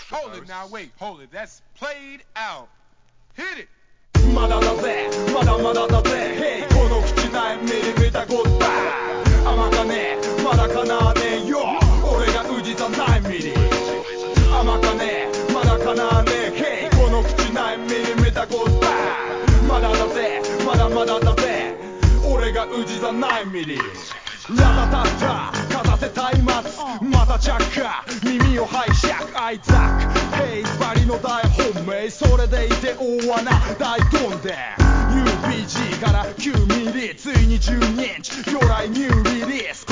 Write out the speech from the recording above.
Hold it now, wait, hold it. That's played out. Hit it. まだだぜ、まだまだだぜ、Hey この口内ミリ見たゴッダイ甘かねえ、まだかなねえよ俺が宇治ざないミリ甘かねえ、まだかなねえ Hey この口内ミリ見たゴッダイまだだぜ、まだまだだぜ俺が宇治ざないミリラタタッタかざせたいますまた着火耳を拝借アイザックヘイバリの大本命それでいて大穴大どんで UBG から9ミリついに12インチ魚雷ニューリリース